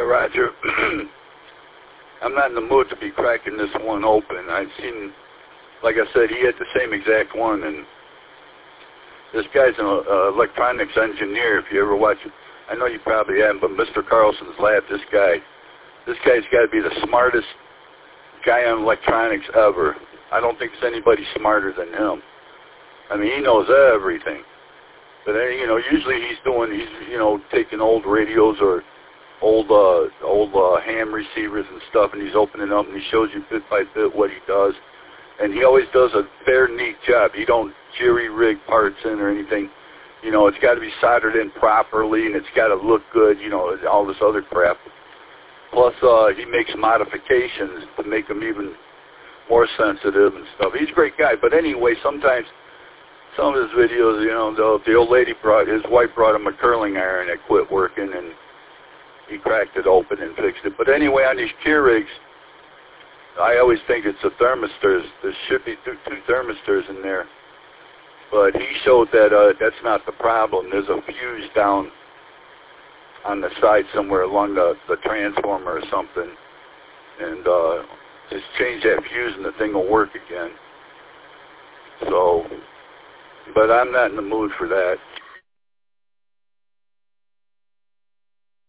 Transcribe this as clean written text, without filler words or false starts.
Roger. I'm not in the mood to be cracking this one open. I've seen, like I said, he had the same exact one, and this guy's an electronics engineer. If you ever watch it, I know you probably haven't, but Mr. Carlson's Lab, this guy's got to be the smartest guy on electronics ever. I don't think there's anybody smarter than him. I mean, he knows everything. But you know, usually he's taking old radios or old ham receivers and stuff, and he's opening them, and he shows you bit by bit what he does. And he always does a fair, neat job. He don't jerry-rig parts in or anything. You know, it's got to be soldered in properly, and it's got to look good, you know, all this other crap. Plus, he makes modifications to make them even more sensitive and stuff. He's a great guy. But anyway, sometimes some of his videos, you know, the old lady his wife brought him a curling iron that quit working, and he cracked it open and fixed it. But anyway, on these Keurigs, I always think it's the thermistors. There should be two thermistors in there. But he showed that that's not the problem. There's a fuse down on the side somewhere along the transformer or something. And just change that fuse and the thing will work again. So, but I'm not in the mood for that.